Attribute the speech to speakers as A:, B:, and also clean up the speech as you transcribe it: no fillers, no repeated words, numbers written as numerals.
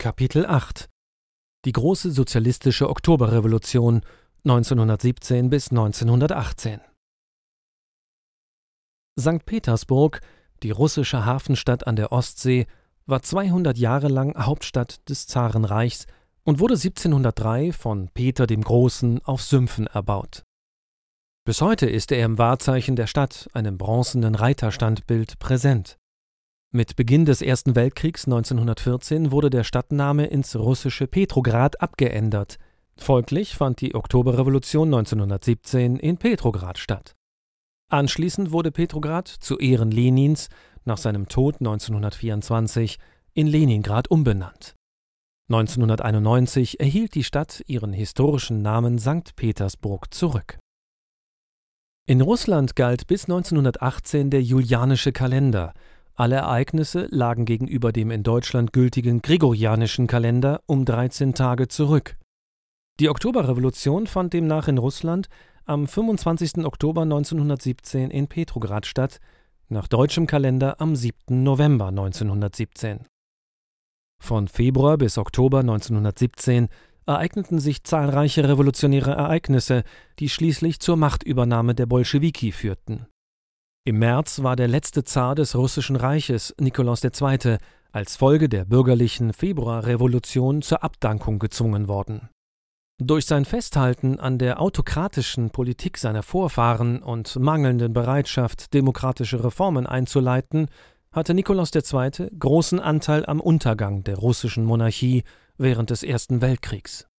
A: Kapitel 8 Die große sozialistische Oktoberrevolution 1917 bis 1918. St. Petersburg, die russische Hafenstadt an der Ostsee, war 200 Jahre lang Hauptstadt des Zarenreichs und wurde 1703 von Peter dem Großen auf Sümpfen erbaut. Bis heute ist er im Wahrzeichen der Stadt, einem bronzenen Reiterstandbild, präsent. Mit Beginn des Ersten Weltkriegs 1914 wurde der Stadtname ins russische Petrograd abgeändert. Folglich fand die Oktoberrevolution 1917 in Petrograd statt. Anschließend wurde Petrograd zu Ehren Lenins nach seinem Tod 1924 in Leningrad umbenannt. 1991 erhielt die Stadt ihren historischen Namen St. Petersburg zurück. In Russland galt bis 1918 der julianische Kalender. Alle Ereignisse lagen gegenüber dem in Deutschland gültigen gregorianischen Kalender um 13 Tage zurück. Die Oktoberrevolution fand demnach in Russland am 25. Oktober 1917 in Petrograd statt, nach deutschem Kalender am 7. November 1917. Von Februar bis Oktober 1917 ereigneten sich zahlreiche revolutionäre Ereignisse, die schließlich zur Machtübernahme der Bolschewiki führten. Im März war der letzte Zar des Russischen Reiches, Nikolaus II., als Folge der bürgerlichen Februarrevolution zur Abdankung gezwungen worden. Durch sein Festhalten an der autokratischen Politik seiner Vorfahren und mangelnden Bereitschaft, demokratische Reformen einzuleiten, hatte Nikolaus II. Großen Anteil am Untergang der russischen Monarchie während des Ersten Weltkriegs.